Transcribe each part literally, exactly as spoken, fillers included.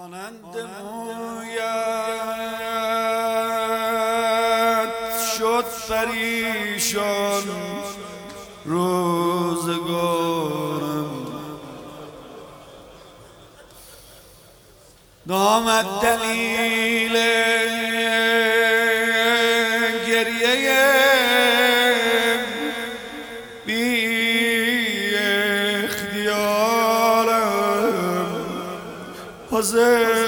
مانند مویت شد پریشان روزگارم، نامد دلیل گریه بی اختیارم. حسین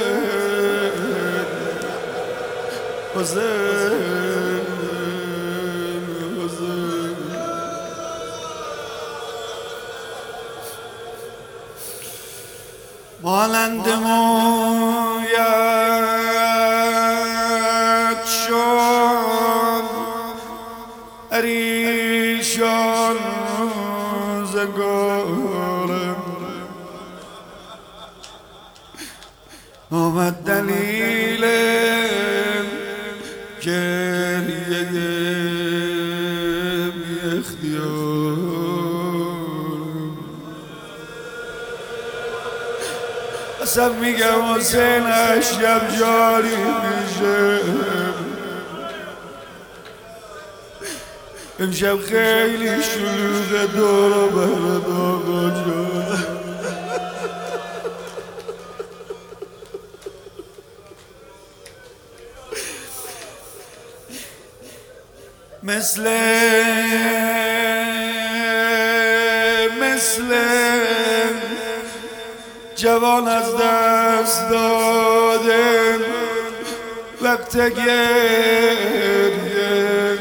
حسین حسین مانند مویت شد پریشان روزگارم، آمد دلیل گریه بی اختیارم. اصلا میگم حسین اشرف جاری میشه، امشب خیلی شلوغ دور و برد آقا جان. مثل مثل جوان از دست داده وقت گریه،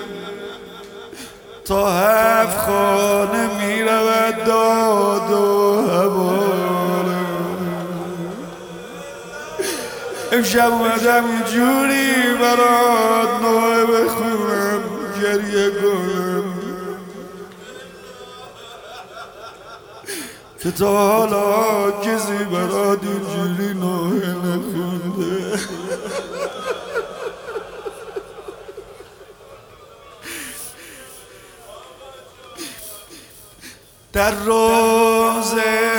تا هفت خانه می رود داد و هواره. امشب اومدم اینجوری برات نوعه بخونم گریه کنم که تا حالا کسی برات اینجوری نوعه نخونده. در روز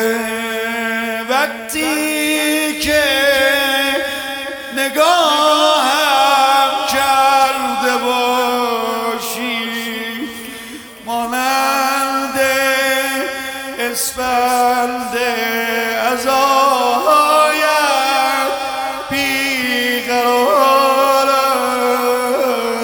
وقتی که نگاهم کرده باشی، مانند اسفند عزایت بیقرارم.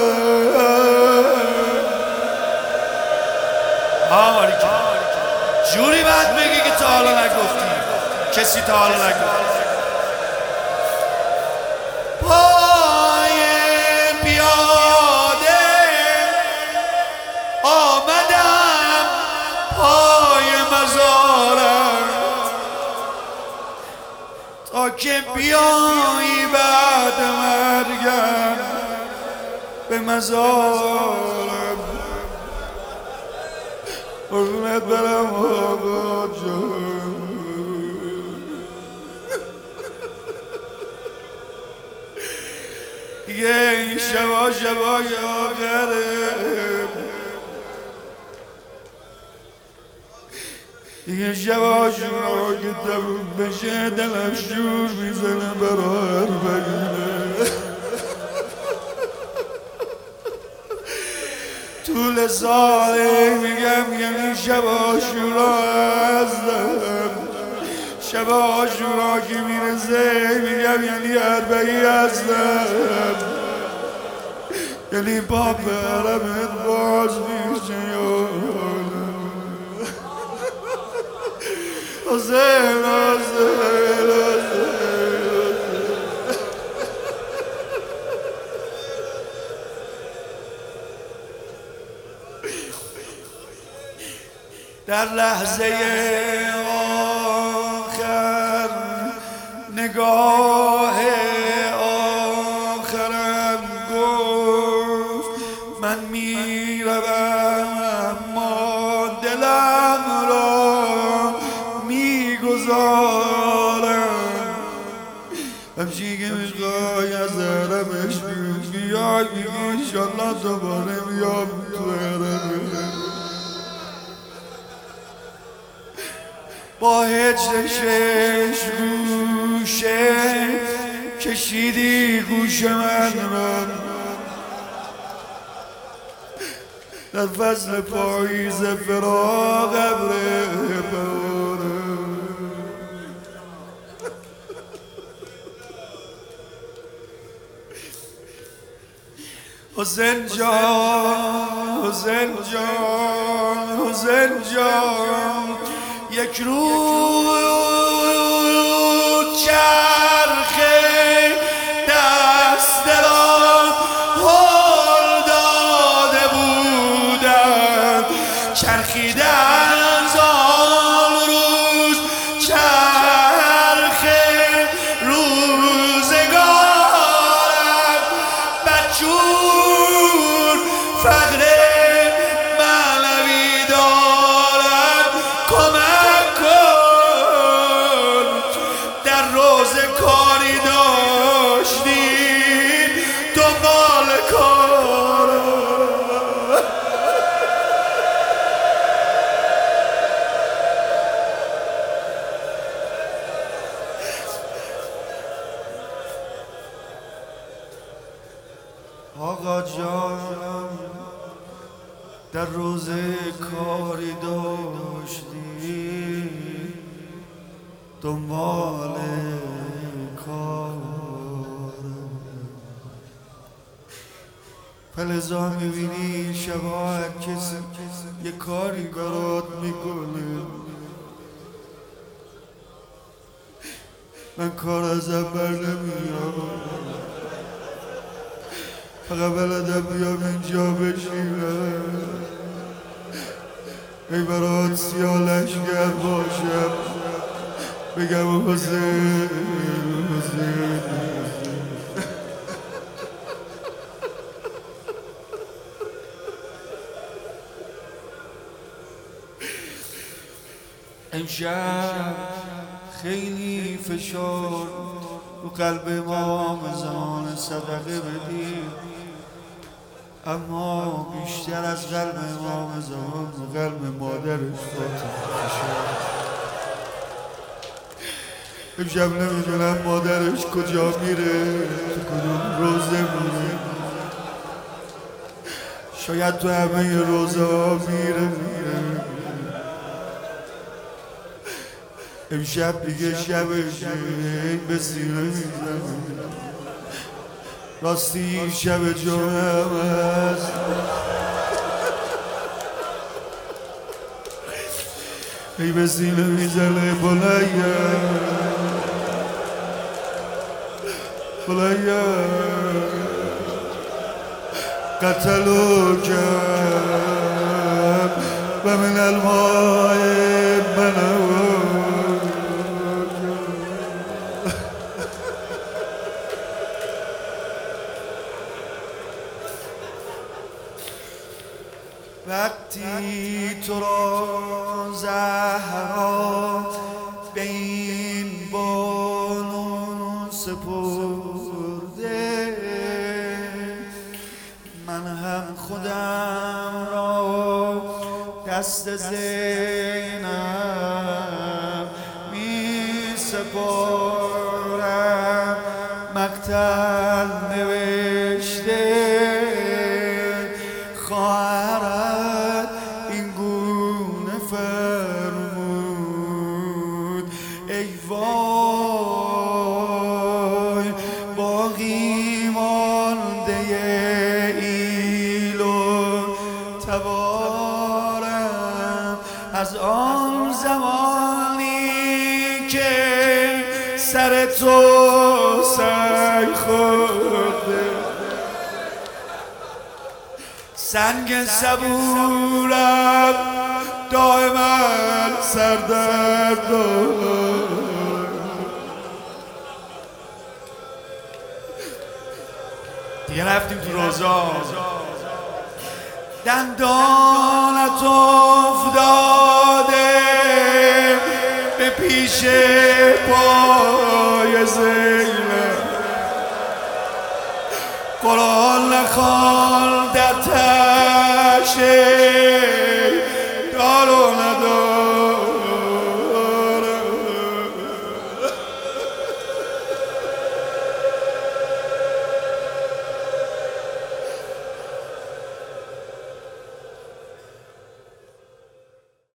جوری باید بگی که تا حالا نگفتی، کسی تا حالا نگفت. پای پیاده آمدم پای مزارت، تا که بیایی بعد مرگم به مزارم. قربونت برم آقا جان. دیگه این شبا شبای آخره، دیگه شبا شبا که تموم بشه دلم شور میزنه برا اربعینه. طول ساله میگم یعنی شب عاشورا هستم، شب عاشورا که میرسه میگم یعنی اربعی هستم، یعنی با برمت باز میشه یادم. حسین حسین حسین در لحظه آخر نگاه آخرم گفت من میروم اما دلم را میگذارم. همچی که میخوای از حرمش بیای بگی انشالله دوباره میام تو حرمش. با هجر شش گوش گوشه کشیدی گوش من من در فصل پاییز فراق ابر باره حسین جان حسین جان حسین جان یک روز چرخه دست را هل داده بودم چرخیدن زال روز چرخه روزگارم بچون فقر معنوی دارم کمک کن در روز کاری داشتی دنبال کارم آقا جان در روز کاری داشتی دنبال کار فلزا میبینی شبا کسی یه کاری برات میکنه من کار ازم بر نمیاد فقط بلدم بیام اینجا بشینم ای برات سیالشگر باشم بگم حسین حسین امشب خیلی فشار رو قلب امام زمان صدقه بدیم اما بیشتر از قلب امام زمان رو قلب مادرش فشار امشب نمیدونم مادرش کجا میره تو کدوم روزه میره شاید تو همه روزه ها میره میره امشب دیگه شبشه به سینه میزنه راستی شب جمعه هم هست ای به سینه میزنه بلایه بلایه قتلو کرد و من الماء منو وقتی تو را زهرا به این بانو سپرده من هم خودم را دست زینب می سپارم مقتل نوشته خواهرت این گونه فرمود ای وای باقی مانده ایل و تبارم از آن زمانی که سر تو سنگ خورده سنگ صبورم دائما سردرد دیگه رفتیم تو روزا دندانت افتاده به پیش پای زینب قرآن نخوان